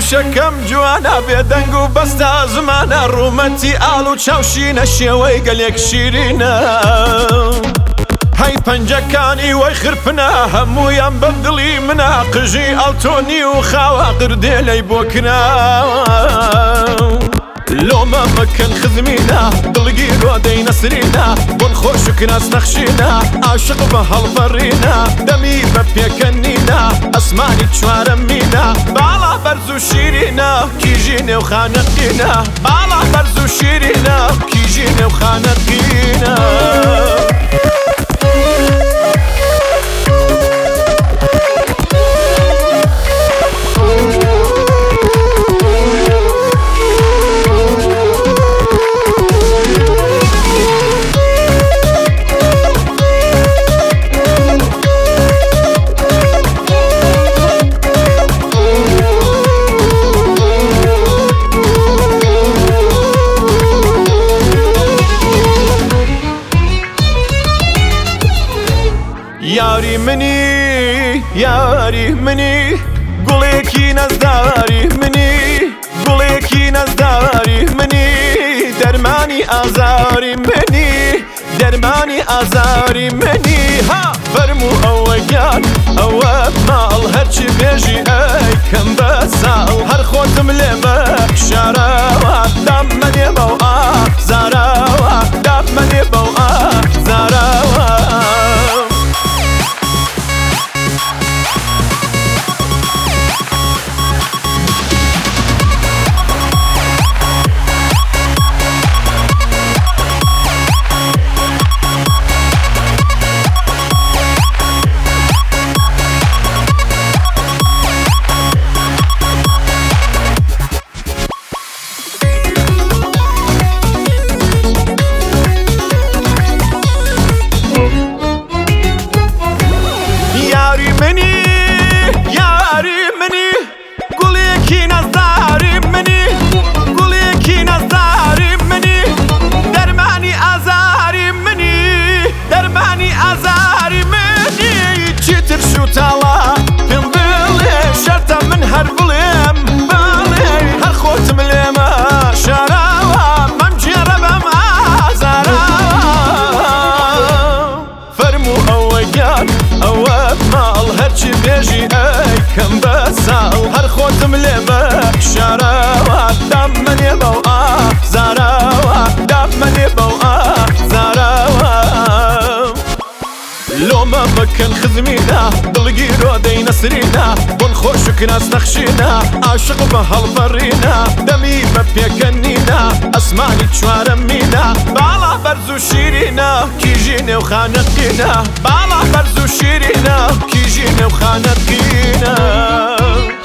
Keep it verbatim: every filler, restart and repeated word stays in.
وشەکەم جوانە بێدەنگ و بەستە زمانە ڕوومەتی ئاڵ و چاوشینە شێوەی گەلێک شیرینە هەی پەنجەکانی وەی خرپنە هەموویان بەدڵی منە قژی ئەڵتۆنی و خاوە قردێلەی بۆ کناوە لۆمە مەکەن خزمینە دڵگیرۆ دەی نەسرینە بۆن خۆش و کناس نەخشینە عاشق بە هەڵفەڕینە دەمی بە پێکەنینە ئەسمانی چوارە مینە باڵا بەرز و شیرینە کیژی نێو خانەقینە باڵا بەرز و شیرینە کیژی نێو خانەقینە یاری منی یاری منی گوڵێکی نەزداری منی گوڵێکی نەزداری منی دەرمانی ئازاری منی دەرمانی ئازاری منی ها فەرموو ئەوە گیان ئەوە ماڵ هەرچی بێژی ئەی کەم بە ساڵ هەر خۆتم لێمە شاراوە دامەنێ بەو ئازاراوە دامەنێ بەو ئازاراوە کەم بە ساڵ هەر خۆتم لێمە شاراوە دامەنێ بەو ئازاراوە دامەنێ بەو ئازاراوە لۆمە مەکەن خزمینە دڵگیرۆ دەی نەسرینە بۆن خۆش و کناس نەخشینە عاشق بە هەڵفەڕینە دەمی بە پێکەنینە ئەسمانی چوارە مینە باڵا بەرز و شیرینە کیژی نێو خانەقینە باڵا بەرز و شیرینە کیژی نێو خانەقینە